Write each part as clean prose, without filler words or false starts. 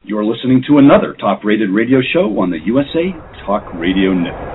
You're listening to another top-rated radio show on the USA Talk Radio Network.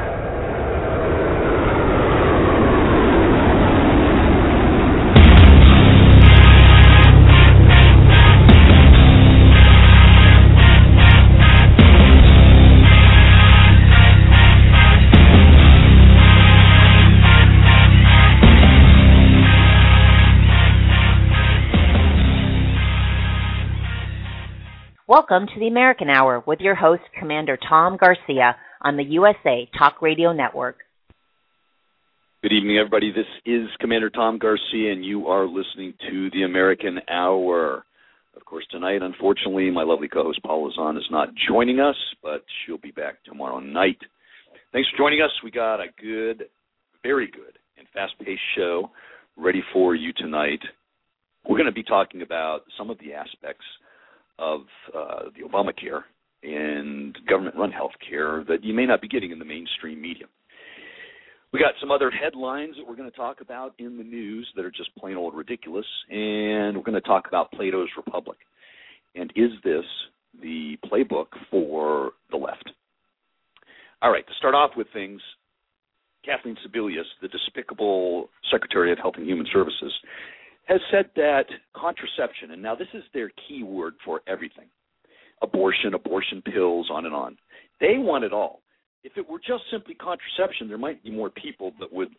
Welcome to the American Hour with your host, Commander Tom Garcia, on the USA Talk Radio Network. Good evening, everybody. This is Commander Tom Garcia, and you are listening to the American Hour. Of course, tonight, unfortunately, my lovely co-host, Paula Zahn, is not joining us, but she'll be back tomorrow night. Thanks for joining us. We got a good, very good, and fast-paced show ready for you tonight. We're going to be talking about some of the aspects of the Obamacare and government-run health care that you may not be getting in the mainstream media. We got some other headlines that we're going to talk about in the news that are just plain old ridiculous, and we're going to talk about Plato's Republic. And is this the playbook for the left? All right, to start off with things, Kathleen Sebelius, the despicable Secretary of Health and Human Services, has said that contraception, and now this is their key word for everything, abortion pills, on and on. They want it all. If it were just simply contraception, there might be more people that would,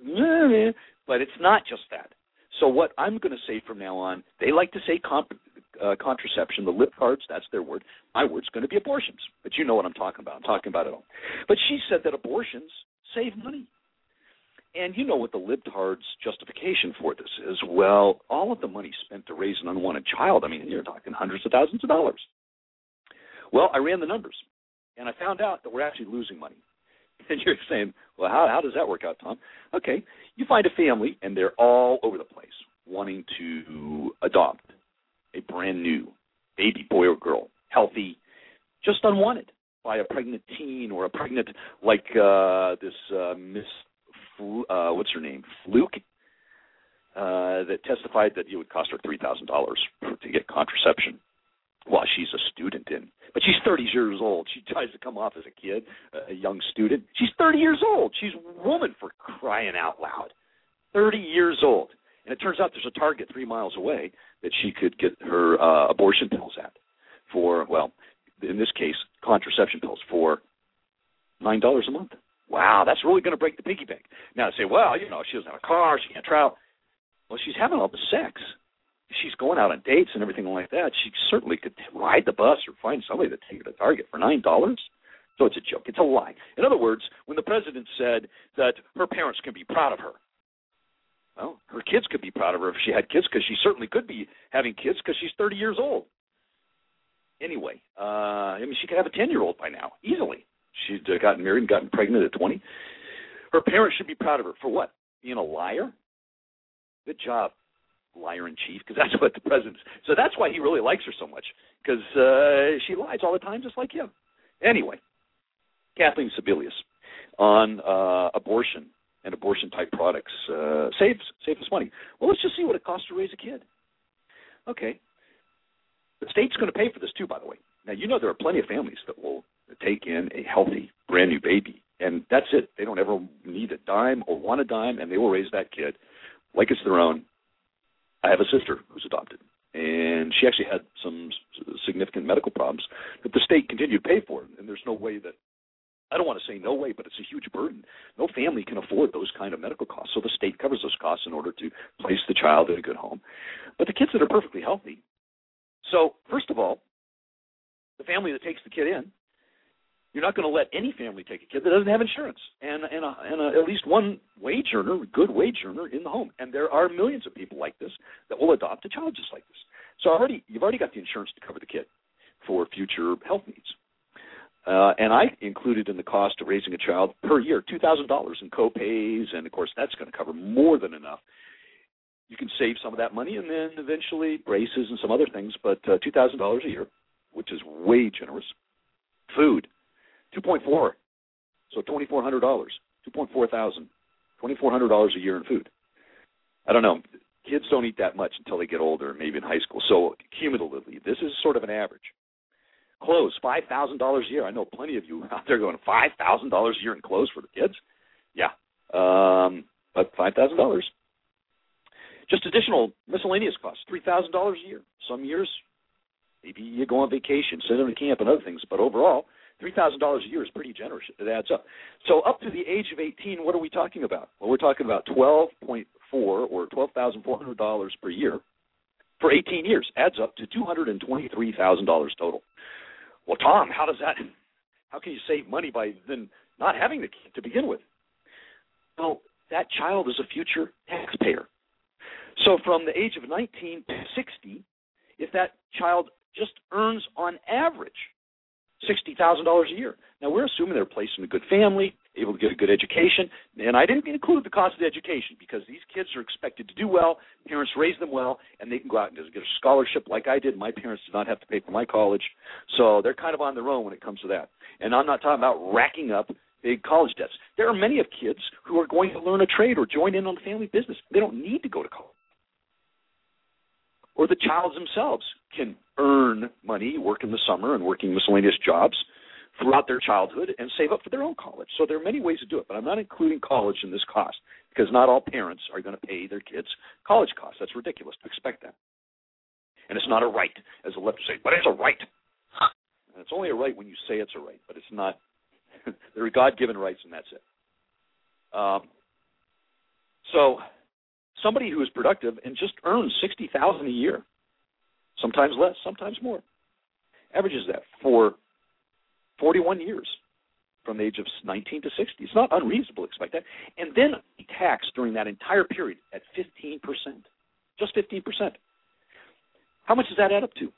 but it's not just that. So what I'm going to say from now on, they like to say contraception, the lip cards, that's their word. My word's going to be abortions, but you know what I'm talking about. I'm talking about it all. But she said that abortions save money. And you know what the libtards' justification for this is. Well, all of the money spent to raise an unwanted child, I mean, you're talking hundreds of thousands of dollars. Well, I ran the numbers, and I found out that we're actually losing money. And you're saying, well, how does that work out, Tom? Okay, you find a family, and they're all over the place wanting to adopt a brand new baby, boy or girl, healthy, just unwanted by a pregnant teen or a pregnant, like this Miss what's her name, Fluke, that testified that it would cost her $3,000 to get contraception while she's a student but she's 30 years old. She tries to come off as a kid, a young student. She's 30 years old. She's a woman, for crying out loud. 30 years old. And it turns out there's a Target 3 miles away that she could get her abortion pills at for, well, in this case, contraception pills for $9 a month. Wow, that's really going to break the piggy bank. Now, I say, well, you know, she doesn't have a car, she can't travel. Well, she's having all the sex. She's going out on dates and everything like that. She certainly could ride the bus or find somebody to take her to Target for $9. So it's a joke. It's a lie. In other words, when the president said that her parents can be proud of her, well, her kids could be proud of her if she had kids, because she certainly could be having kids because she's 30 years old. Anyway, I mean, she could have a 10-year-old by now, easily. She'd gotten married and gotten pregnant at 20. Her parents should be proud of her. For what? Being a liar? Good job, liar-in-chief, because that's what the president is. So that's why he really likes her so much, because she lies all the time just like him. Anyway, Kathleen Sebelius on abortion and abortion-type products saves us money. Well, let's just see what it costs to raise a kid. Okay. The state's going to pay for this too, by the way. Now, you know there are plenty of families that will take in a healthy, brand-new baby, and that's it. They don't ever need a dime or want a dime, and they will raise that kid like it's their own. I have a sister who's adopted, and she actually had some significant medical problems that the state continued to pay for, and there's no way that, I don't want to say no way, but it's a huge burden. No family can afford those kind of medical costs, so the state covers those costs in order to place the child in a good home. But the kids that are perfectly healthy, so first of all, the family that takes the kid in, you're not going to let any family take a kid that doesn't have insurance and at least one wage earner, good wage earner in the home. And there are millions of people like this that will adopt a child just like this. So you've already got the insurance to cover the kid for future health needs. And I included in the cost of raising a child per year $2,000 in co-pays, and, of course, that's going to cover more than enough. You can save some of that money and then eventually braces and some other things, but $2,000 a year, which is way generous. Food. 2.4, so $2,400, $2,400 a year in food. I don't know. Kids don't eat that much until they get older, maybe in high school. So cumulatively, this is sort of an average. Clothes, $5,000 a year. I know plenty of you out there going, $5,000 a year in clothes for the kids? Yeah, but $5,000. Just additional miscellaneous costs, $3,000 a year. Some years, maybe you go on vacation, sit in a camp and other things, but overall, $3,000 a year is pretty generous. It adds up. So up to the age of 18, what are we talking about? Well, we're talking about $12.4 or $12,400 per year for 18 years. Adds up to $223,000 total. Well, Tom, how can you save money by then not having the kid to begin with? Well, that child is a future taxpayer. So from the age of 19 to 60, if that child just earns on average $60,000 a year. Now, we're assuming they're placed in a good family, able to get a good education, and I didn't include the cost of the education because these kids are expected to do well, parents raise them well, and they can go out and get a scholarship like I did. My parents did not have to pay for my college, so they're kind of on their own when it comes to that. And I'm not talking about racking up big college debts. There are many of kids who are going to learn a trade or join in on the family business. They don't need to go to college. Or the child themselves can earn money, work in the summer and working miscellaneous jobs throughout their childhood and save up for their own college. So there are many ways to do it, but I'm not including college in this cost because not all parents are going to pay their kids college costs. That's ridiculous to expect that. And it's not a right, as the left say, but it's a right. And it's only a right when you say it's a right, but it's not. There are God-given rights, and that's it. So somebody who is productive and just earns $60,000 a year, sometimes less, sometimes more, averages that for 41 years from the age of 19 to 60. It's not unreasonable to expect that. And then taxed during that entire period at 15%, just 15%. How much does that add up to?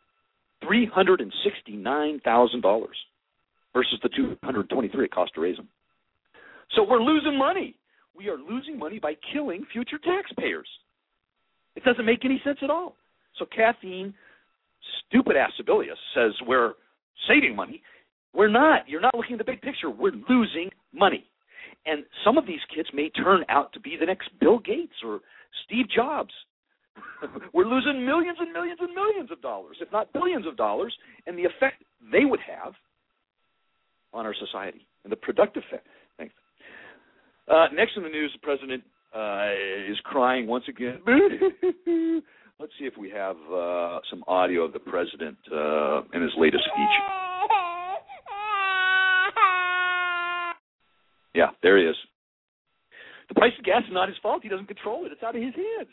$369,000 versus the $223 it cost to raise them. So we're losing money. We are losing money by killing future taxpayers. It doesn't make any sense at all. So Kathleen, stupid-ass Sebelius, says we're saving money. We're not. You're not looking at the big picture. We're losing money. And some of these kids may turn out to be the next Bill Gates or Steve Jobs. We're losing millions and millions and millions of dollars, if not billions of dollars, and the effect they would have on our society and the productive effect. Thanks. Next in the news, the president is crying once again. Let's see if we have some audio of the president in his latest speech. Yeah, there he is. The price of gas is not his fault. He doesn't control it. It's out of his hands.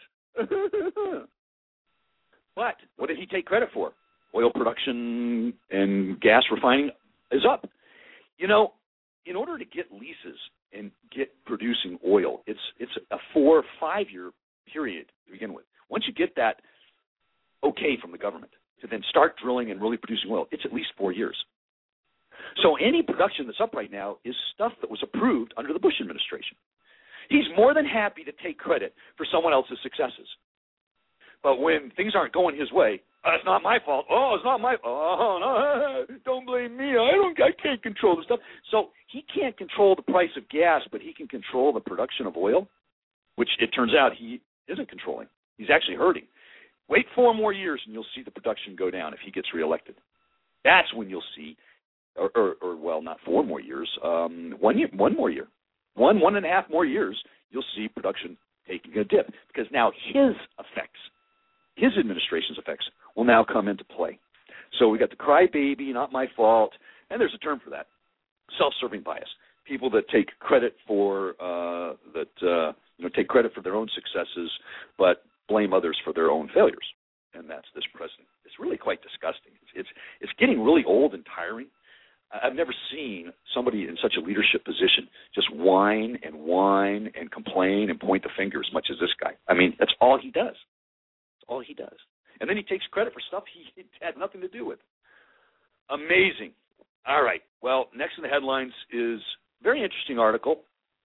But what did he take credit for? Oil production and gas refining is up. You know, in order to get leases and get producing oil, it's a 4 or 5 year period to begin with. Once you get that okay from the government to then start drilling and really producing oil, it's at least 4 years. So any production that's up right now is stuff that was approved under the Bush administration. He's more than happy to take credit for someone else's successes. But when things aren't going his way, it's not my fault. Oh, it's not my fault. Oh, no, don't blame me. I can't control the stuff. So he can't control the price of gas, but he can control the production of oil, which it turns out he isn't controlling. He's actually hurting. Wait 4 more years and you'll see the production go down if he gets reelected. That's when you'll see, or not 4 more years, 1 more year. 1.5 more years, you'll see production taking a dip because now his administration's effects will now come into play. So we got the crybaby, not my fault, and there's a term for that, self-serving bias. People that take credit for take credit for their own successes, but blame others for their own failures, and that's this president. It's really quite disgusting. It's getting really old and tiring. I've never seen somebody in such a leadership position just whine and complain and point the finger as much as this guy. I mean, that's all he does. That's all he does. And then he takes credit for stuff he had nothing to do with. Amazing. All right. Well, next in the headlines is a very interesting article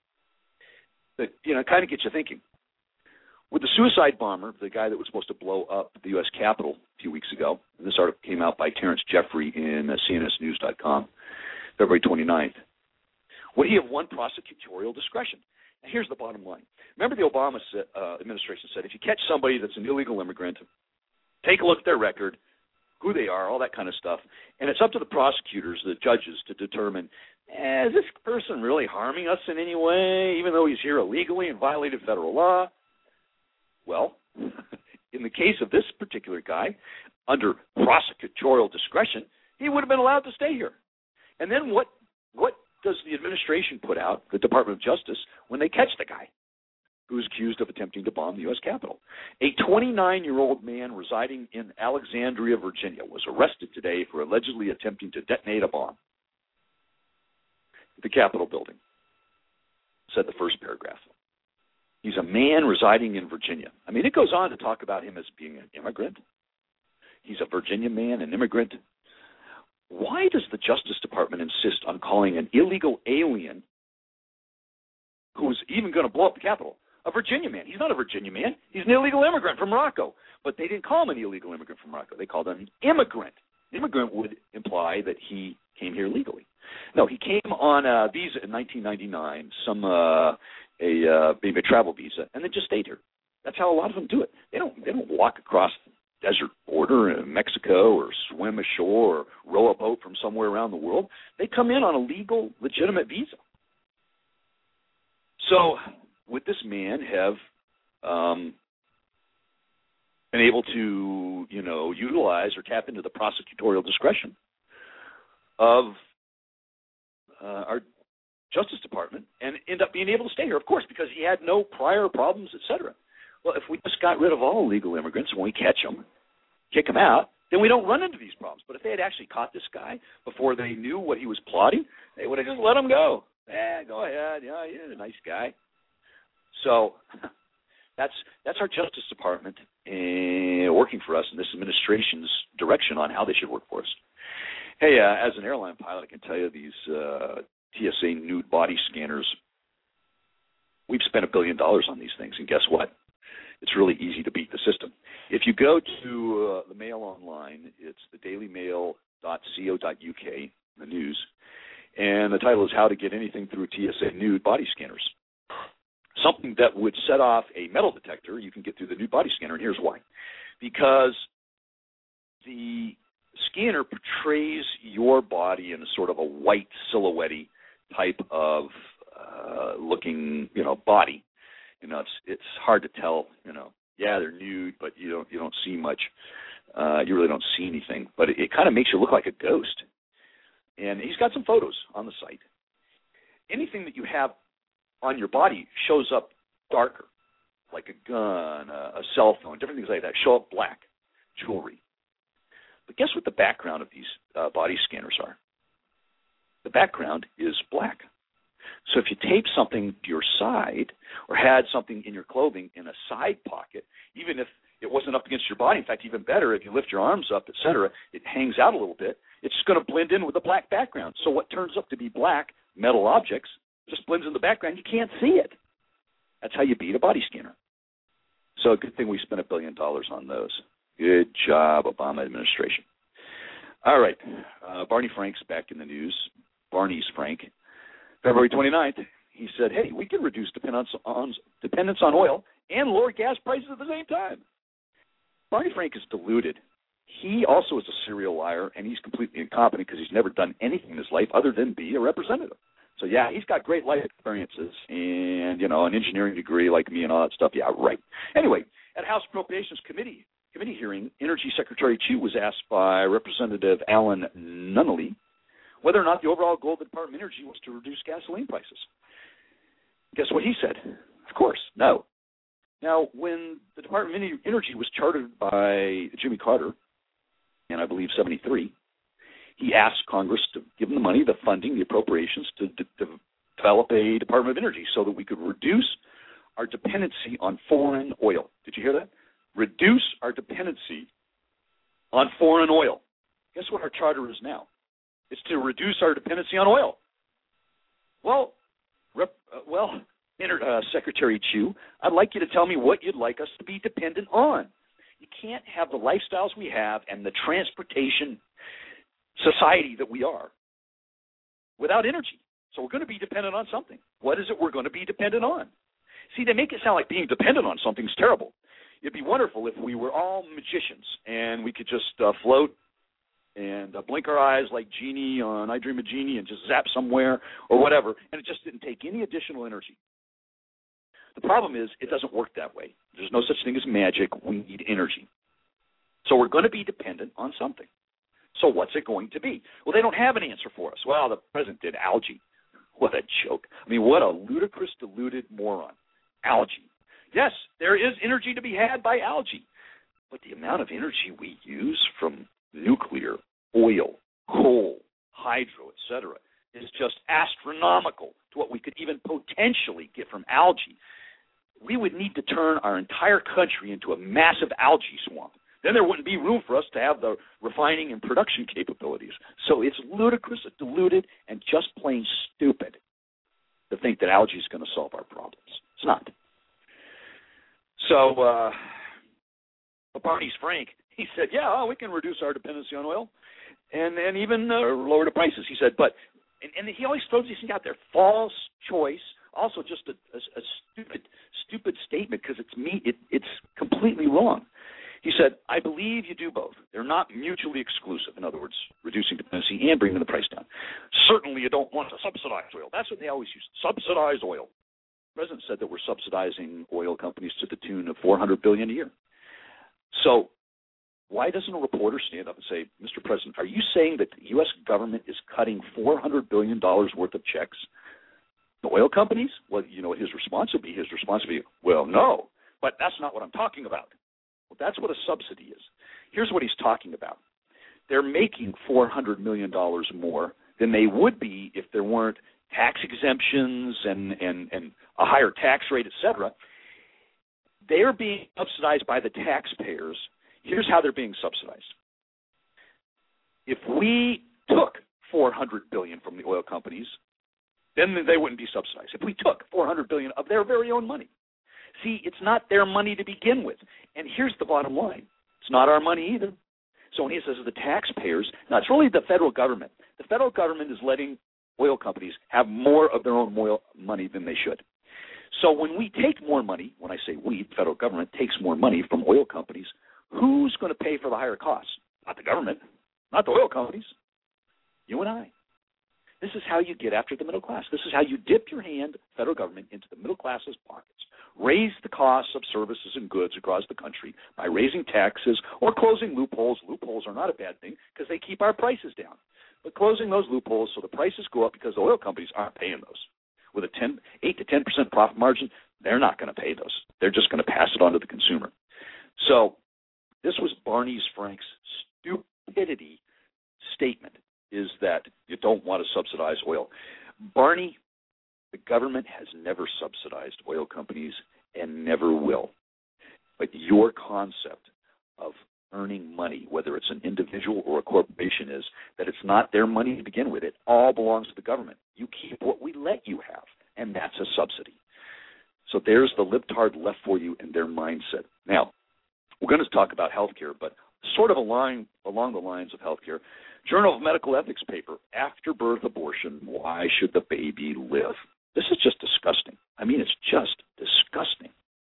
that, kind of gets you thinking. With the suicide bomber, the guy that was supposed to blow up the U.S. Capitol a few weeks ago, and this article came out by Terrence Jeffrey in CNSnews.com, February 29th. Would he have won prosecutorial discretion? Now, here's the bottom line. Remember the Obama administration said, if you catch somebody that's an illegal immigrant, take a look at their record, who they are, all that kind of stuff. And it's up to the prosecutors, the judges, to determine, is this person really harming us in any way, even though he's here illegally and violated federal law? Well, in the case of this particular guy, under prosecutorial discretion, he would have been allowed to stay here. And then what does the administration put out, the Department of Justice, when they catch the guy who's accused of attempting to bomb the U.S. Capitol? A 29-year-old man residing in Alexandria, Virginia, was arrested today for allegedly attempting to detonate a bomb at the Capitol building, said the first paragraph. He's a man residing in Virginia. I mean, it goes on to talk about him as being an immigrant. He's a Virginia man, an immigrant. Why does the Justice Department insist on calling an illegal alien who's even going to blow up the Capitol a Virginia man? He's not a Virginia man. He's an illegal immigrant from Morocco. But they didn't call him an illegal immigrant from Morocco. They called him an immigrant. Immigrant would imply that he came here legally. No, he came on a visa in 1999, maybe a travel visa, and then just stayed here. That's how a lot of them do it. They don't walk across the desert border in Mexico or swim ashore or row a boat from somewhere around the world. They come in on a legal, legitimate visa. So would this man have been able to, utilize or tap into the prosecutorial discretion of our Justice Department and end up being able to stay here? Of course, because he had no prior problems, et cetera. Well, if we just got rid of all illegal immigrants when we catch them, kick them out, then we don't run into these problems. But if they had actually caught this guy before they knew what he was plotting, they would have just let him go. Go ahead. Yeah, you're a nice guy. So that's our Justice Department working for us in this administration's direction on how they should work for us. Hey, as an airline pilot, I can tell you these TSA nude body scanners, we've spent $1 billion on these things, and guess what? It's really easy to beat the system. If you go to the Mail online, it's thedailymail.co.uk, the news, and the title is How to Get Anything Through TSA Nude Body Scanners. Something that would set off a metal detector, you can get through the nude body scanner, and here's why. Because the scanner portrays your body in a sort of a white silhouette type of looking, body. It's hard to tell, yeah, they're nude, but you don't see much. You really don't see anything, but it kind of makes you look like a ghost. And he's got some photos on the site. Anything that you have on your body shows up darker, like a gun, a cell phone, different things like that show up black, jewelry. But guess what the background of these body scanners are? The background is black. So if you tape something to your side or had something in your clothing in a side pocket, even if it wasn't up against your body, in fact, even better, if you lift your arms up, et cetera, it hangs out a little bit, it's just going to blend in with the black background. So what turns up to be black metal objects just blends in the background. You can't see it. That's how you beat a body scanner. So a good thing we spent $1 billion on those. Good job, Obama administration. All right. Barney Frank's back in the news. Barney's Frank. February 29th, he said, hey, we can reduce dependence on oil and lower gas prices at the same time. Barney Frank is deluded. He also is a serial liar, and he's completely incompetent because he's never done anything in his life other than be a representative. So, yeah, he's got great life experiences and, an engineering degree like me and all that stuff. Yeah, right. Anyway, at House Appropriations Committee hearing, Energy Secretary Chu was asked by Representative Alan Nunnally whether or not the overall goal of the Department of Energy was to reduce gasoline prices. Guess what he said? Of course, no. Now, when the Department of Energy was chartered by Jimmy Carter in, I believe, 1973, he asked Congress to give him the money, the funding, the appropriations to develop a Department of Energy so that we could reduce our dependency on foreign oil. Did you hear that? Reduce our dependency on foreign oil. Guess what our charter is now? It's to reduce our dependency on oil. Well, Secretary Chu, I'd like you to tell me what you'd like us to be dependent on. You can't have the lifestyles we have and the transportation society that we are without energy. So we're going to be dependent on something. What is it we're going to be dependent on? See, they make it sound like being dependent on something's terrible. It'd be wonderful if we were all magicians and we could just float and blink our eyes like Genie on I Dream of Genie and just zap somewhere or whatever, and it just didn't take any additional energy. The problem is it doesn't work that way. There's no such thing as magic. We need energy. So we're going to be dependent on something. So what's it going to be? Well, they don't have an answer for us. Well, the president did algae. What a joke. I mean, what a ludicrous, deluded moron. Algae. Yes, there is energy to be had by algae, but the amount of energy we use from nuclear, oil, coal, hydro, etc., is just astronomical to what we could even potentially get from algae. We would need to turn our entire country into a massive algae swamp. Then there wouldn't be room for us to have the refining and production capabilities. So it's ludicrous, deluded, and just plain stupid to think that algae is going to solve our problems. It's not. So Barney's Frank, he said, yeah, we can reduce our dependency on oil and even lower the prices. He said, but, and he always throws these things out there, false choice, also just a stupid statement because it's completely wrong. He said, I believe you do both. They're not mutually exclusive. In other words, reducing dependency and bringing the price down. Certainly you don't want to subsidize oil. That's what they always use, subsidize oil. The president said that we're subsidizing oil companies to the tune of $400 billion a year. So why doesn't a reporter stand up and say, Mr. President, are you saying that the U.S. government is cutting $400 billion worth of checks to oil companies? Well, you know what his response would be? His response would be, well, no, but that's not what I'm talking about. Well, that's what a subsidy is. Here's what he's talking about. They're making $400 million more than they would be if there weren't tax exemptions and a higher tax rate, et cetera. They're being subsidized by the taxpayers. Here's how they're being subsidized. If we took $400 billion from the oil companies, then they wouldn't be subsidized. If we took $400 billion of their very own money. See, it's not their money to begin with. And here's the bottom line. It's not our money either. So when he says the taxpayers, now it's really the federal government. The federal government is letting oil companies have more of their own oil money than they should. So when we take more money, when I say we, the federal government takes more money from oil companies, who's going to pay for the higher costs? Not the government, not the oil companies, you and I. This is how you get after the middle class. This is how you dip your hand, federal government, into the middle class's pockets. Raise the costs of services and goods across the country by raising taxes or closing loopholes. Loopholes are not a bad thing because they keep our prices down. But closing those loopholes so the prices go up because the oil companies aren't paying those. With a 8 to 10% profit margin, they're not going to pay those. They're just going to pass it on to the consumer. So this was Barney Frank's stupidity statement, is that you don't want to subsidize oil. Barney, the government has never subsidized oil companies and never will. But your concept of earning money, whether it's an individual or a corporation, is that it's not their money to begin with. It all belongs to the government. You keep what we let you have, and that's a subsidy. So there's the libtard left for you in their mindset. Now, we're going to talk about healthcare, but sort of along the lines of healthcare, Journal of Medical Ethics paper, After Birth Abortion, Why Should the Baby Live? This is just disgusting. I mean, it's just disgusting.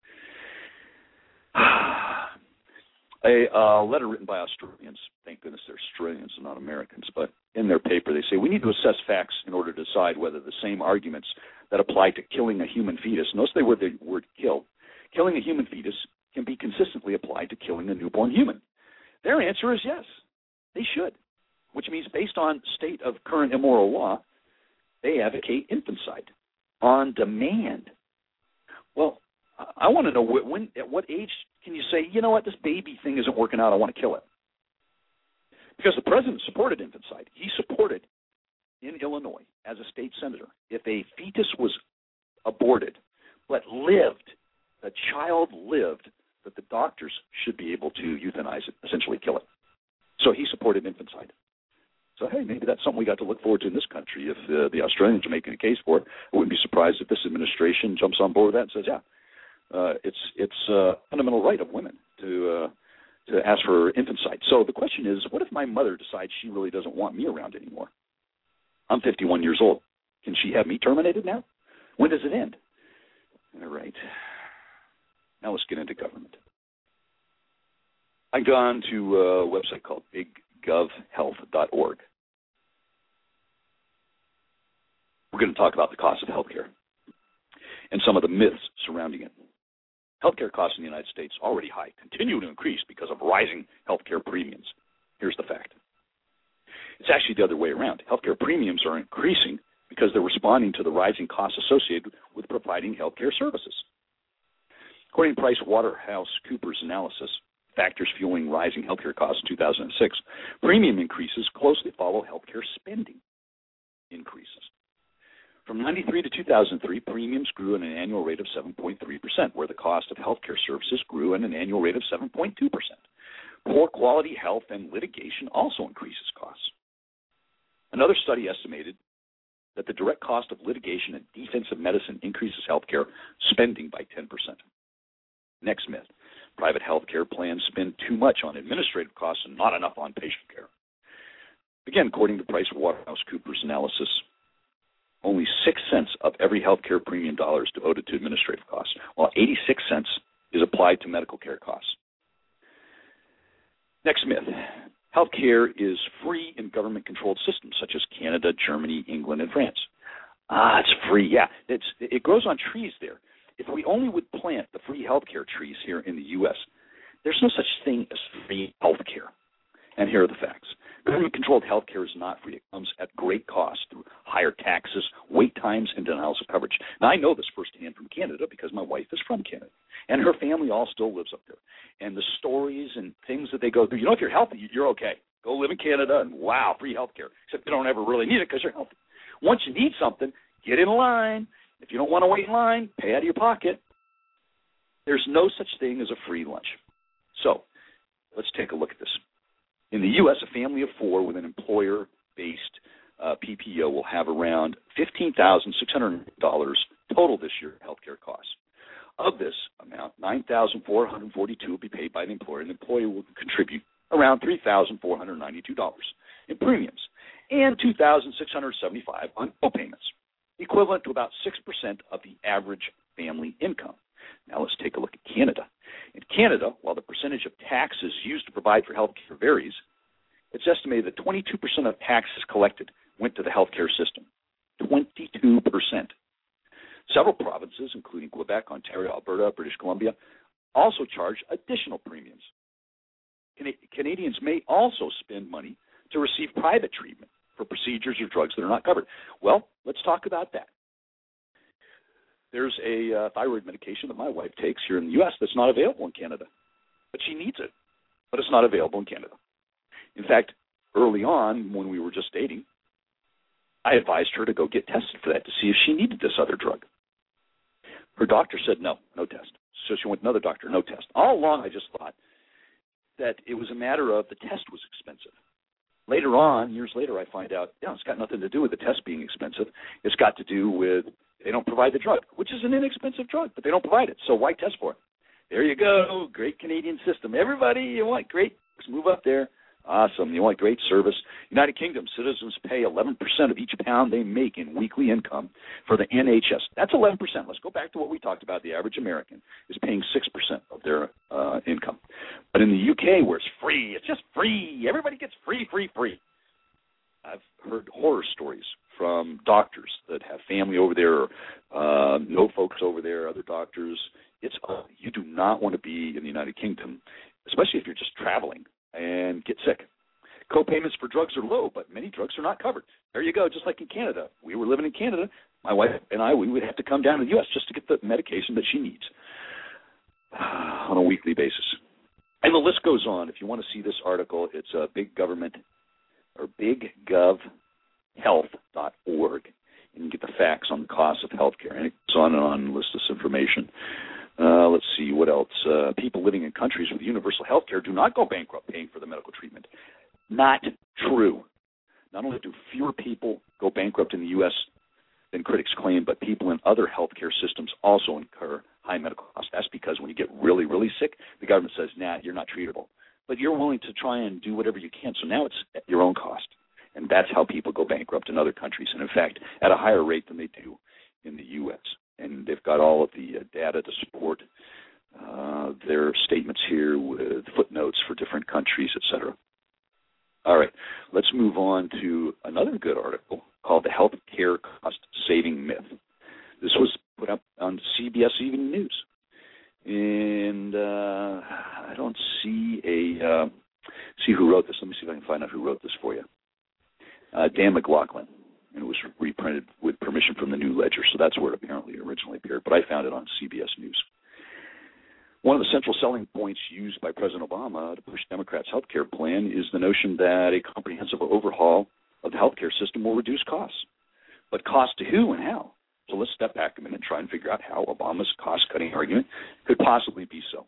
A letter written by Australians, thank goodness they're Australians and not Americans, but in their paper they say, we need to assess facts in order to decide whether the same arguments that apply to killing a human fetus, notice they were the word kill, killing a human fetus can be consistently applied to killing a newborn human. Their answer is yes, they should, which means based on state of current immoral law, they advocate infanticide on demand. Well, I want to know at what age can you say, you know what, this baby thing isn't working out, I want to kill it? Because the president supported infanticide. He supported, in Illinois, as a state senator, if a fetus was aborted but lived, the child lived, that the doctors should be able to euthanize it, essentially kill it. So he supported infanticide. So, hey, maybe that's something we got to look forward to in this country. If the Australians are making a case for it, I wouldn't be surprised if this administration jumps on board with that and says, yeah, it's a fundamental right of women to ask for infanticide. So the question is, what if my mother decides she really doesn't want me around anymore? I'm 51 years old. Can she have me terminated now? When does it end? All right. Now let's get into government. I've gone to a website called big.govhealth.org. We're going to talk about the cost of healthcare and some of the myths surrounding it. Healthcare costs in the United States, already high, continue to increase because of rising healthcare premiums. Here's the fact. It's actually the other way around. Healthcare premiums are increasing because they're responding to the rising costs associated with providing healthcare services. According to PricewaterhouseCoopers analysis, factors fueling rising healthcare costs in 2006, premium increases closely follow healthcare spending increases. From 1993 to 2003, premiums grew at an annual rate of 7.3%, where the cost of healthcare services grew at an annual rate of 7.2%. Poor quality health and litigation also increases costs. Another study estimated that the direct cost of litigation and defensive medicine increases healthcare spending by 10%. Next myth, private healthcare plans spend too much on administrative costs and not enough on patient care. Again, according to PricewaterhouseCoopers analysis, only 6 cents of every healthcare premium dollar is devoted to administrative costs, while 86 cents is applied to medical care costs. Next myth, healthcare is free in government-controlled systems such as Canada, Germany, England, and France. It's free, yeah. It grows on trees there. If we only would plant the free healthcare trees here in the U.S., there's no such thing as free healthcare. And here are the facts. Government-controlled healthcare is not free. It comes at great cost through higher taxes, wait times, and denials of coverage. Now, I know this firsthand from Canada because my wife is from Canada, and her family all still lives up there. And the stories and things that they go through, if you're healthy, you're okay. Go live in Canada, and wow, free healthcare, except you don't ever really need it because you're healthy. Once you need something, get in line. If you don't want to wait in line, pay out of your pocket. There's no such thing as a free lunch. So let's take a look at this. In the U.S., a family of four with an employer-based PPO will have around $15,600 total this year in healthcare costs. Of this amount, $9,442 will be paid by the employer, and the employer will contribute around $3,492 in premiums and $2,675 on co-payments, equivalent to about 6% of the average family income. Now let's take a look at Canada. In Canada, while the percentage of taxes used to provide for health care varies, it's estimated that 22% of taxes collected went to the healthcare system. 22%. Several provinces, including Quebec, Ontario, Alberta, British Columbia, also charge additional premiums. Canadians may also spend money to receive private treatment for procedures or drugs that are not covered. Well, let's talk about that. There's a thyroid medication that my wife takes here in the U.S. that's not available in Canada, but she needs it, but it's not available in Canada. In fact, early on when we were just dating, I advised her to go get tested for that to see if she needed this other drug. Her doctor said no test. So she went to another doctor, no test. All along I just thought that it was a matter of the test was expensive. Later on, years later, I find out, it's got nothing to do with the test being expensive. It's got to do with they don't provide the drug, which is an inexpensive drug, but they don't provide it. So why test for it? There you go. Great Canadian system. Everybody, you want great, move up there. Awesome. You want great service. United Kingdom citizens pay 11% of each pound they make in weekly income for the NHS. That's 11%. Let's go back to what we talked about. The average American is paying 6% of their income. But in the UK, where it's free, it's just free. Everybody gets free. I've heard horror stories from doctors that have family over there, or know folks over there, other doctors. You do not want to be in the United Kingdom, especially if you're just traveling and get sick. Co-payments for drugs are low, but many drugs are not covered. There you go, just like in Canada. We were living in Canada. My wife and I, we would have to come down to the U.S. just to get the medication that she needs on a weekly basis. And the list goes on. If you want to see this article, it's Big Government or BigGovHealth.org, and you get the facts on the cost of health care. And it goes on and on and lists this information. Let's see, what else? People living in countries with universal health care do not go bankrupt paying for the medical treatment. Not true. Not only do fewer people go bankrupt in the U.S. than critics claim, but people in other healthcare systems also incur high medical costs. That's because when you get really, really sick, the government says, you're not treatable. But you're willing to try and do whatever you can. So now it's at your own cost. And that's how people go bankrupt in other countries. And, in fact, at a higher rate than they do in the U.S. And they've got all of the data to support their statements here with footnotes for different countries, et cetera. All right, let's move on to another good article called The Healthcare Cost Saving Myth. This was put up on CBS Evening News. And I don't see who wrote this. Let me see if I can find out who wrote this for you. Dan McLaughlin. And it was reprinted with permission from the New Ledger, so that's where it apparently originally appeared. But I found it on CBS News. One of the central selling points used by President Obama to push Democrats' health care plan is the notion that a comprehensive overhaul of the health care system will reduce costs. But cost to who and how? So let's step back a minute and try and figure out how Obama's cost-cutting argument could possibly be so.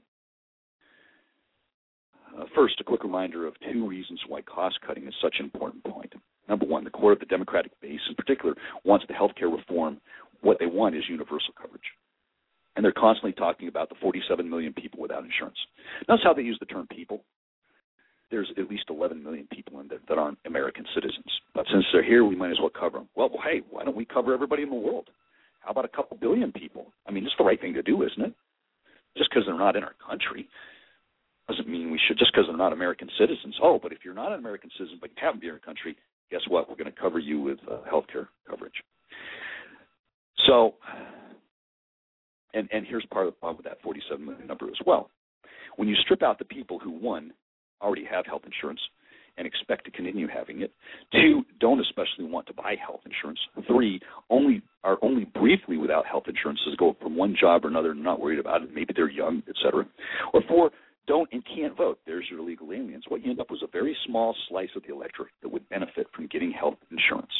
First, a quick reminder of two reasons why cost-cutting is such an important point. Number one, the core of the Democratic base in particular wants the health care reform. What they want is universal coverage. And they're constantly talking about the 47 million people without insurance. Notice how they use the term people. There's at least 11 million people in there that aren't American citizens. But since they're here, we might as well cover them. Well, hey, why don't we cover everybody in the world? How about a couple billion people? I mean, it's the right thing to do, isn't it? Just because they're not in our country doesn't mean we should, just because they're not American citizens. Oh, but if you're not an American citizen but you haven't been in our country, guess what? We're going to cover you with health care coverage. So, and here's part of the problem with that 47 million number as well. When you strip out the people who, one, already have health insurance and expect to continue having it, two, don't especially want to buy health insurance, three, are only briefly without health insurance as go from one job or another and not worried about it, maybe they're young, etc., or four, don't and can't vote. There's your illegal aliens. What you end up with is a very small slice of the electorate that would benefit from getting health insurance.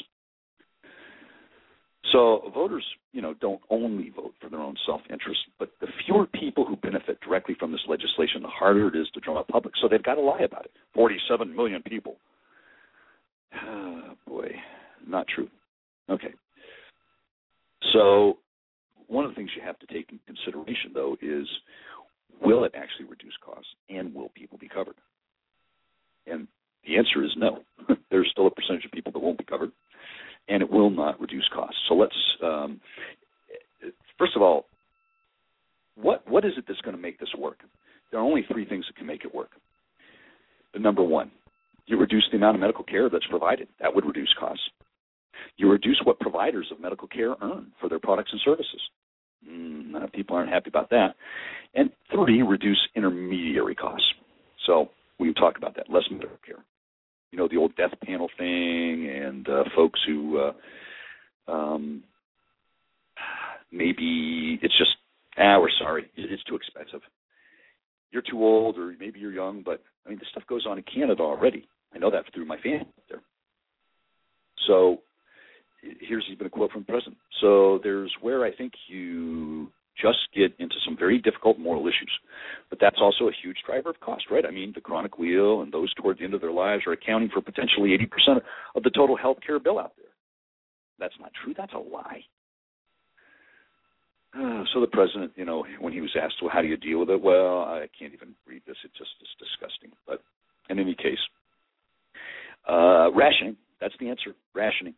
So voters, don't only vote for their own self-interest, but the fewer people who benefit directly from this legislation, the harder it is to draw public. So they've got to lie about it. 47 million people. Oh, boy, not true. Okay. So one of the things you have to take into consideration, though, is will it actually reduce costs and will people be covered? And the answer is no. There's still a percentage of people that won't be covered, and it will not reduce costs. So let's, first of all, what is it that's going to make this work? There are only three things that can make it work. Number one, you reduce the amount of medical care that's provided. That would reduce costs. You reduce what providers of medical care earn for their products and services. People aren't happy about that. And three, reduce intermediary costs. So we can talk about that, less medical care. The old death panel thing and folks who maybe it's just, we're sorry, it's too expensive. You're too old or maybe you're young, but, this stuff goes on in Canada already. I know that through my family there. So here's even a quote from the president. So there's where I think you just get into some very difficult moral issues. But that's also a huge driver of cost, right? The chronically ill and those toward the end of their lives are accounting for potentially 80% of the total health care bill out there. That's not true. That's a lie. So the president, when he was asked, well, how do you deal with it? Well, I can't even read this. It's disgusting. But in any case, rationing, that's the answer, rationing.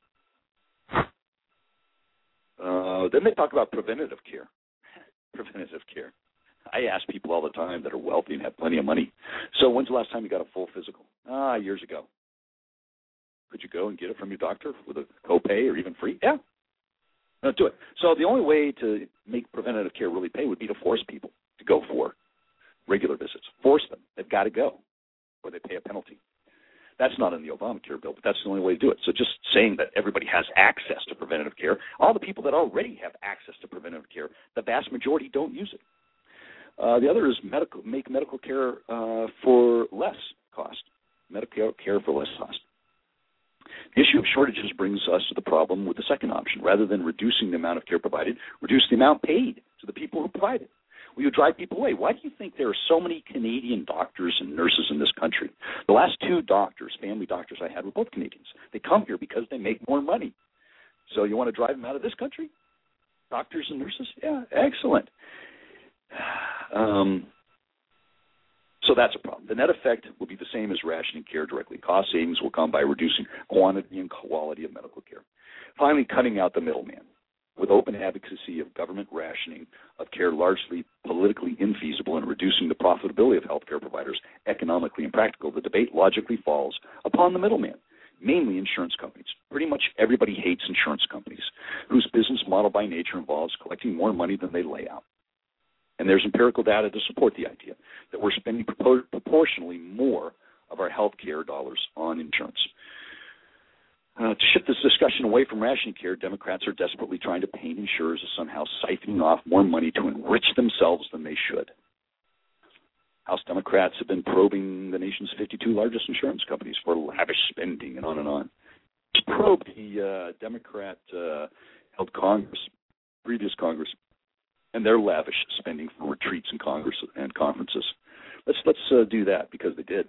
Then they talk about preventative care. Preventative care. I ask people all the time that are wealthy and have plenty of money, so when's the last time you got a full physical? Years ago. Could you go and get it from your doctor with a copay or even free? Yeah. No, do it. So the only way to make preventative care really pay would be to force people to go for regular visits. Force them. They've got to go, or they pay a penalty. That's not in the Obamacare bill, but that's the only way to do it. So just saying that everybody has access to preventative care, all the people that already have access to preventative care, the vast majority don't use it. The other is make medical care for less cost. Medical care for less cost. The issue of shortages brings us to the problem with the second option. Rather than reducing the amount of care provided, reduce the amount paid to the people who provide it. Will you drive people away? Why do you think there are so many Canadian doctors and nurses in this country? The last two doctors, family doctors I had, were both Canadians. They come here because they make more money. So you want to drive them out of this country? Doctors and nurses? Yeah, excellent. So that's a problem. The net effect will be the same as rationing care directly. Cost savings will come by reducing quantity and quality of medical care. Finally, cutting out the middleman. with open advocacy of government rationing of care largely politically infeasible and reducing the profitability of healthcare providers economically impractical, the debate logically falls upon the middleman, mainly insurance companies. Pretty much everybody hates insurance companies, whose business model by nature involves collecting more money than they lay out. And there's empirical data to support the idea that we're spending proportionally more of our healthcare dollars on insurance. To shift this discussion away from rationing care, Democrats are desperately trying to paint insurers as somehow siphoning off more money to enrich themselves than they should. House Democrats have been probing the nation's 52 largest insurance companies for lavish spending and on and on. Probed the Democrat-held Congress, previous Congress, and their lavish spending for retreats in Congress and conferences. Let's do that because they did.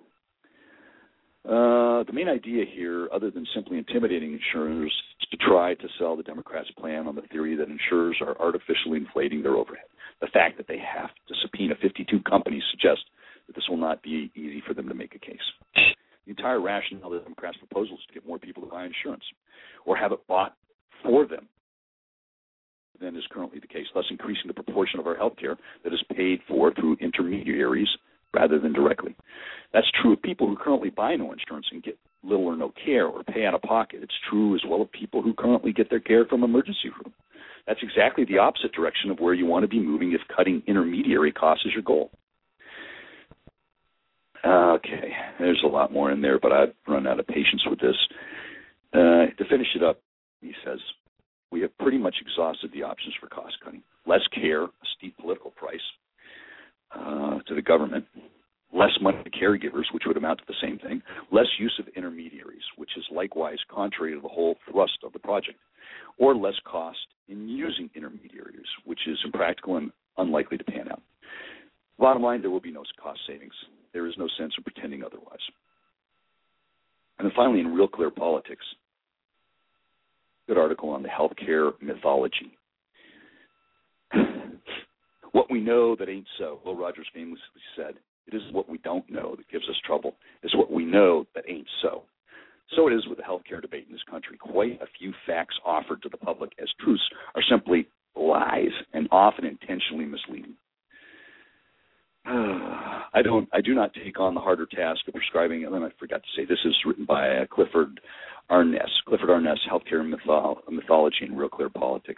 The main idea here, other than simply intimidating insurers, is to try to sell the Democrats' plan on the theory that insurers are artificially inflating their overhead. The fact that they have to subpoena 52 companies suggests that this will not be easy for them to make a case. The entire rationale of the Democrats' proposal is to get more people to buy insurance or have it bought for them than is currently the case, thus increasing the proportion of our health care that is paid for through intermediaries rather than directly. That's true of people who currently buy no insurance and get little or no care or pay out of pocket. It's true as well of people who currently get their care from emergency room. That's exactly the opposite direction of where you want to be moving if cutting intermediary costs is your goal. Okay, there's a lot more in there, but I've run out of patience with this. To finish it up, he says, we have pretty much exhausted the options for cost cutting. Less care, a steep political price to the government, less money to caregivers, which would amount to the same thing, less use of intermediaries, which is likewise contrary to the whole thrust of the project, or less cost in using intermediaries, which is impractical and unlikely to pan out. Bottom line, there will be no cost savings. There is no sense in pretending otherwise. And then finally, in Real Clear Politics, good article on the healthcare mythology. What we know that ain't so, Will Rogers famously said, it isn't what we don't know that gives us trouble. It's what we know that ain't so. So it is with the healthcare debate in this country. Quite a few facts offered to the public as truths are simply lies and often intentionally misleading. I do not take on the harder task of prescribing, and then I forgot to say, this is written by Clifford Arness. Clifford Arness, Healthcare Mythology and Real Clear Politics.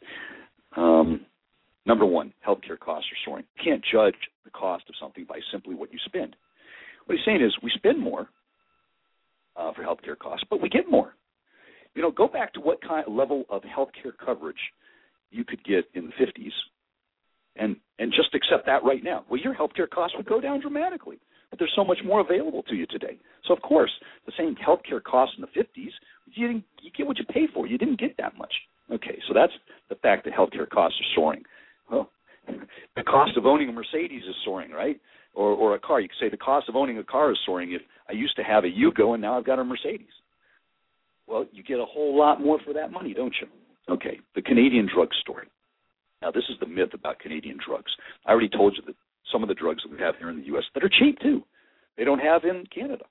Number one, healthcare costs are soaring. You can't judge the cost of something by simply what you spend. What he's saying is we spend more for healthcare costs, but we get more. You know, go back to what kind of level of healthcare coverage you could get in the 50s and just accept that right now. Well, your healthcare costs would go down dramatically, but there's so much more available to you today. So, of course, the same healthcare costs in the 50s, you get what you pay for. You didn't get that much. Okay, so that's the fact that healthcare costs are soaring. Well, the cost of owning a Mercedes is soaring, right? Or a car. You could say the cost of owning a car is soaring. If I used to have a Yugo and now I've got a Mercedes. Well, you get a whole lot more for that money, don't you? Okay, the Canadian drug story. Now, this is the myth about Canadian drugs. I already told you that some of the drugs that we have here in the U.S. that are cheap, too, they don't have in Canada.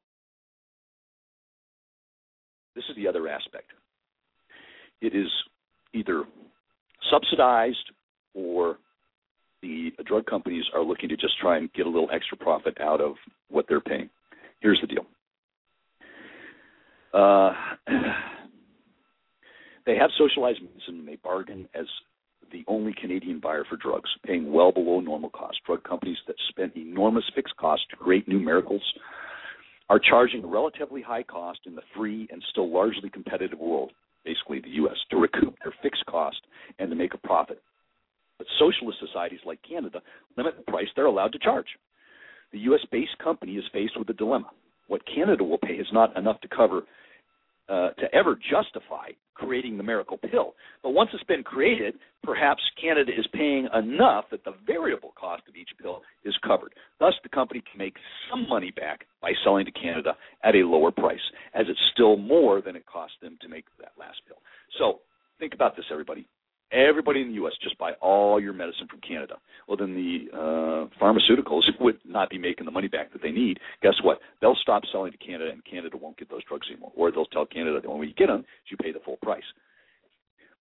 This is the other aspect. It is either subsidized or the drug companies are looking to just try and get a little extra profit out of what they're paying. Here's the deal. They have socialized medicine and they bargain as the only Canadian buyer for drugs, paying well below normal cost. Drug companies that spend enormous fixed costs to create new miracles are charging a relatively high cost in the free and still largely competitive world, basically the U.S., to recoup their fixed cost and to make a profit. But socialist societies like Canada limit the price they're allowed to charge. The U.S.-based company is faced with a dilemma. What Canada will pay is not enough to cover, to ever justify creating the miracle pill. But once it's been created, perhaps Canada is paying enough that the variable cost of each pill is covered. Thus, the company can make some money back by selling to Canada at a lower price, as it's still more than it cost them to make that last pill. So think about this, everybody. Everybody in the U.S. just buy all your medicine from Canada. Well, then the pharmaceuticals would not be making the money back that they need. Guess what? They'll stop selling to Canada, and Canada won't get those drugs anymore. Or they'll tell Canada the only way you get them is you pay the full price.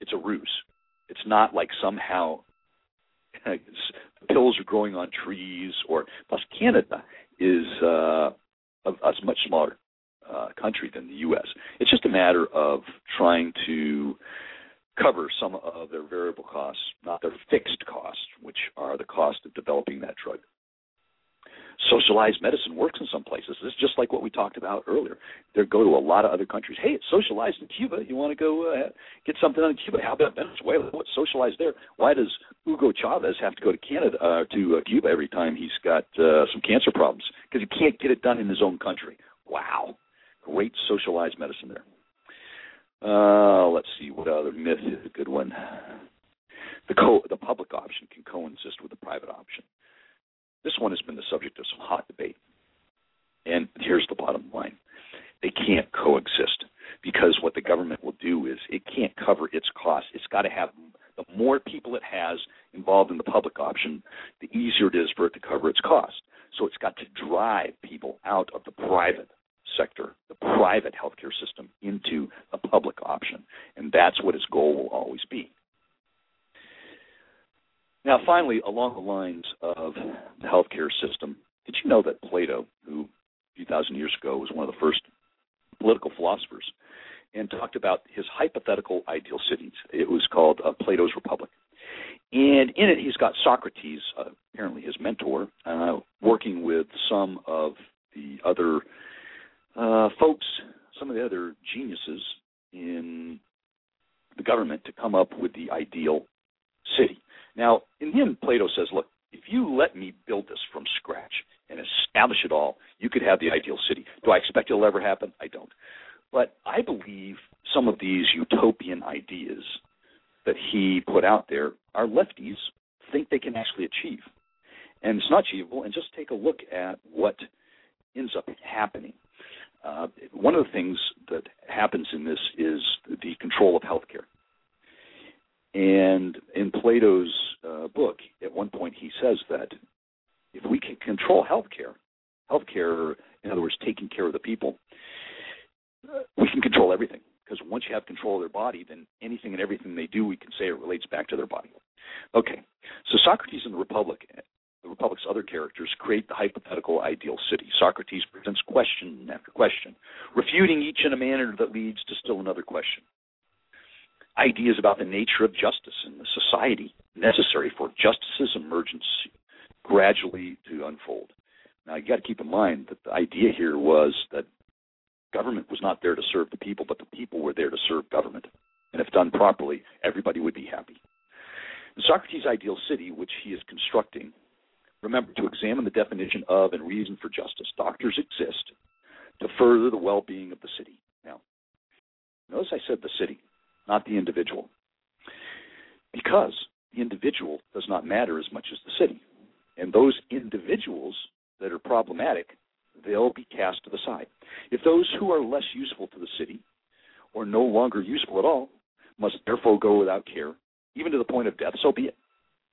It's a ruse. It's not like somehow pills are growing on trees, or plus Canada is a much smaller country than the U.S. It's just a matter of trying to cover some of their variable costs, not their fixed costs, which are the cost of developing that drug. Socialized medicine works in some places. It's just like what we talked about earlier. They go to a lot of other countries. Hey, it's socialized in Cuba. You want to go get something on Cuba? How about Venezuela? What's socialized there? Why does Hugo Chavez have to go to Canada to Cuba every time he's got some cancer problems? Because he can't get it done in his own country. Wow, great socialized medicine there. Let's see what other myth is a good one. The public option can coexist with the private option. This one has been the subject of some hot debate. And here's the bottom line. They can't coexist, because what the government will do is it can't cover its costs. It's got to have, the more people it has involved in the public option, the easier it is for it to cover its costs. So it's got to drive people out of the private sector, the private healthcare system, into the public option. And that's what its goal will always be. Now, finally, along the lines of the healthcare system, did you know that Plato, who a few thousand years ago was one of the first political philosophers, and talked about his hypothetical ideal cities? It was called Plato's Republic. And in it, he's got Socrates, apparently his mentor, working with some of the other folks, some of the other geniuses in the government to come up with the ideal city. Now, in the end, Plato says, look, if you let me build this from scratch and establish it all, you could have the ideal city. Do I expect it'll ever happen? I don't. But I believe some of these utopian ideas that he put out there, our lefties think they can actually achieve. And it's not achievable, and just take a look at what ends up happening. One of the things that happens in this is the control of healthcare. And in Plato's book, at one point he says that if we can control healthcare, in other words, taking care of the people, we can control everything. Because once you have control of their body, then anything and everything they do, we can say it relates back to their body. Okay, so Socrates and the Republic's other characters create the hypothetical ideal city. Socrates presents question after question, refuting each in a manner that leads to still another question. Ideas about the nature of justice and the society necessary for justice's emergence gradually to unfold. Now, you got to keep in mind that the idea here was that government was not there to serve the people, but the people were there to serve government. And if done properly, everybody would be happy. In Socrates' ideal city, which he is constructing, remember to examine the definition of and reason for justice. Doctors exist to further the well-being of the city. Now, notice I said the city, not the individual, because the individual does not matter as much as the city. And those individuals that are problematic, they'll be cast to the side. If those who are less useful to the city or no longer useful at all must therefore go without care, even to the point of death, so be it.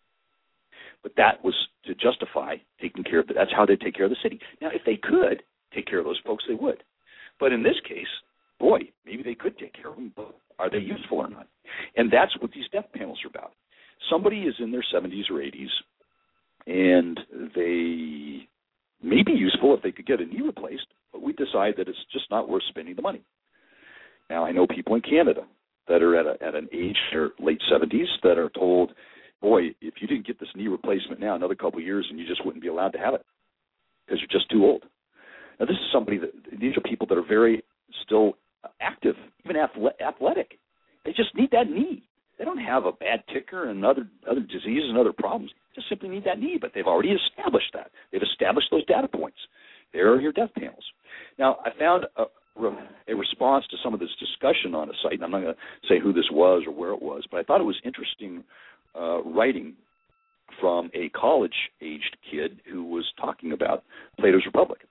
But that was to justify taking care of that's how they take care of the city. Now, if they could take care of those folks, they would. But in this case, boy, maybe they could take care of them, but are they useful or not? And that's what these death panels are about. Somebody is in their 70s or 80s, and they may be useful if they could get a knee replaced, but we decide that it's just not worth spending the money. Now, I know people in Canada that are at an age, their late 70s, that are told, boy, if you didn't get this knee replacement now, another couple of years, and you just wouldn't be allowed to have it because you're just too old. Now, this is these are people that are very still active, even athletic. They just need that knee. They don't have a bad ticker and other diseases and other problems. They just simply need that knee, but they've already established that. They've established those data points. There are your death panels. Now, I found a response to some of this discussion on a site, and I'm not going to say who this was or where it was, but I thought it was interesting writing from a college-aged kid who was talking about Plato's Republic.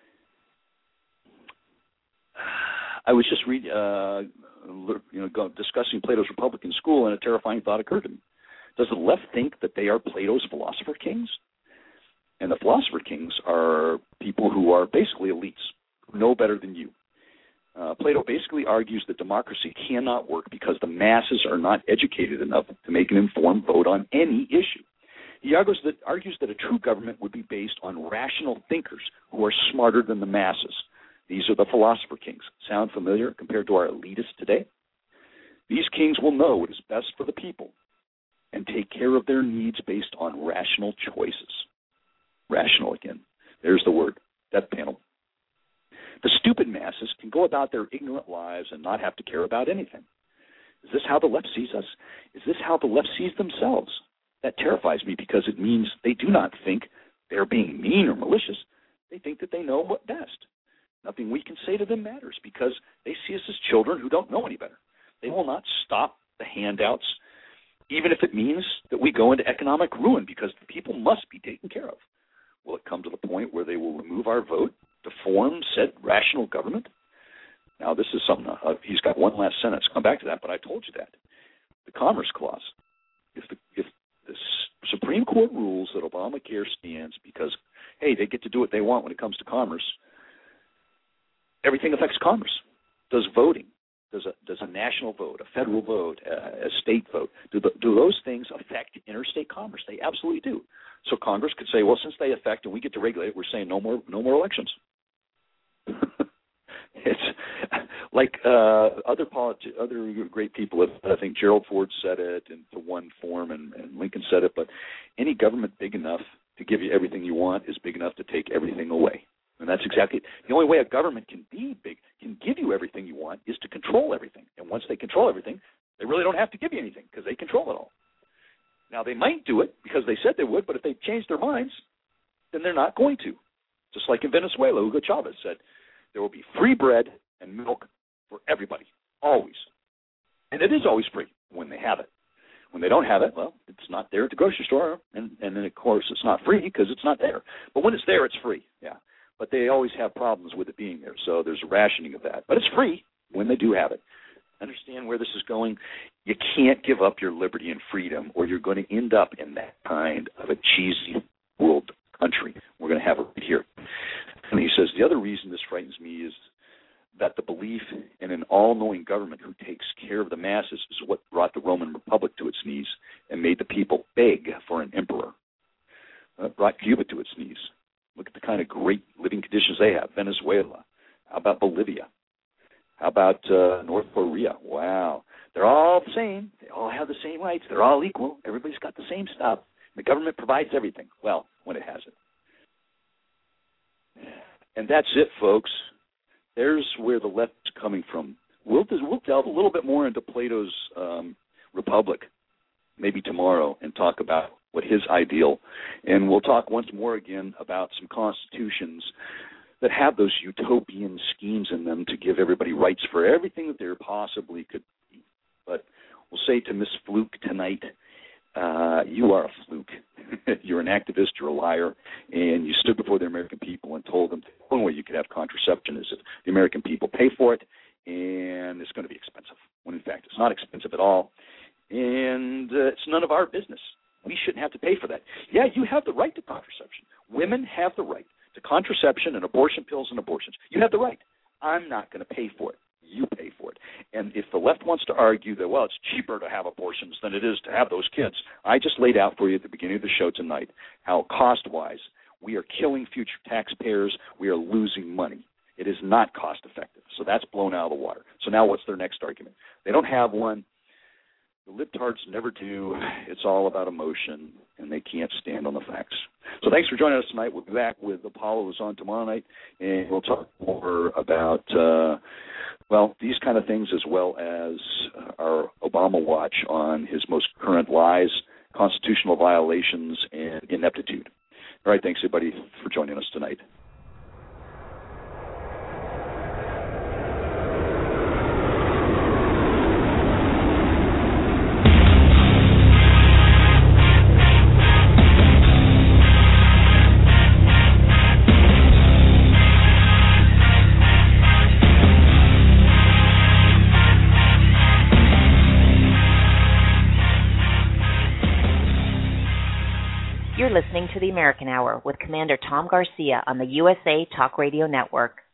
I was just discussing Plato's Republic in school, and a terrifying thought occurred to me. Does the left think that they are Plato's philosopher kings? And the philosopher kings are people who are basically elites, who know better than you. Plato basically argues that democracy cannot work because the masses are not educated enough to make an informed vote on any issue. He argues that a true government would be based on rational thinkers who are smarter than the masses. These are the philosopher kings. Sound familiar compared to our elitists today? These kings will know what is best for the people and take care of their needs based on rational choices. Rational again. There's the word. Death panel. The stupid masses can go about their ignorant lives and not have to care about anything. Is this how the left sees us? Is this how the left sees themselves? That terrifies me because it means they do not think they're being mean or malicious. They think that they know what best. Nothing we can say to them matters because they see us as children who don't know any better. They will not stop the handouts, even if it means that we go into economic ruin because the people must be taken care of. Will it come to the point where they will remove our vote to form said rational government? Now, this is something, he's got one last sentence. Come back to that, but I told you that. The Commerce Clause. If the Supreme Court rules that Obamacare stands because, hey, they get to do what they want when it comes to commerce, everything affects commerce. Does voting, does a national vote, a federal vote, a state vote, do those things affect interstate commerce? They absolutely do. So Congress could say, well, since they affect and we get to regulate it, we're saying no more elections. It's like other great people have, I think Gerald Ford said it in one form and Lincoln said it, but any government big enough to give you everything you want is big enough to take everything away. And that's exactly it. The only way a government can be big, can give you everything you want, is to control everything. And once they control everything, they really don't have to give you anything because they control it all. Now, they might do it because they said they would, but if they change their minds, then they're not going to. Just like in Venezuela, Hugo Chavez said, there will be free bread and milk for everybody, always. And it is always free when they have it. When they don't have it, well, it's not there at the grocery store, and then, of course, it's not free because it's not there. But when it's there, it's free, yeah. But they always have problems with it being there, so there's a rationing of that. But it's free when they do have it. Understand where this is going? You can't give up your liberty and freedom, or you're going to end up in that kind of a cheesy world country. We're going to have it right here. And he says, the other reason this frightens me is that the belief in an all-knowing government who takes care of the masses is what brought the Roman Republic to its knees and made the people beg for an emperor. Brought Cuba to its knees. Look at the kind of great living conditions they have. Venezuela. How about Bolivia? How about North Korea? Wow. They're all the same. They all have the same rights. They're all equal. Everybody's got the same stuff. The government provides everything. Well, when it has it. And that's it, folks. There's where the left is coming from. We'll delve a little bit more into Plato's Republic maybe tomorrow and talk about what his ideal. And we'll talk once more again about some constitutions that have those utopian schemes in them to give everybody rights for everything that there possibly could be. But we'll say to Miss Fluke tonight, you are a fluke. You're an activist, you're a liar, and you stood before the American people and told them the only way you could have contraception is if the American people pay for it, and it's going to be expensive, when in fact it's not expensive at all, and it's none of our business. We shouldn't have to pay for that. Yeah, you have the right to contraception. Women have the right to contraception and abortion pills and abortions. You have the right. I'm not going to pay for it. You pay for it. And if the left wants to argue that, well, it's cheaper to have abortions than it is to have those kids, I just laid out for you at the beginning of the show tonight how cost-wise we are killing future taxpayers. We are losing money. It is not cost-effective. So that's blown out of the water. So now what's their next argument? They don't have one. The libtards never do. It's all about emotion, and they can't stand on the facts. So thanks for joining us tonight. We'll be back with Apollo, who's on tomorrow night, and we'll talk more about, these kind of things as well as our Obama watch on his most current lies, constitutional violations, and ineptitude. All right, thanks, everybody, for joining us tonight. You're listening to the American Hour with Commander Tom Garcia on the USA Talk Radio Network.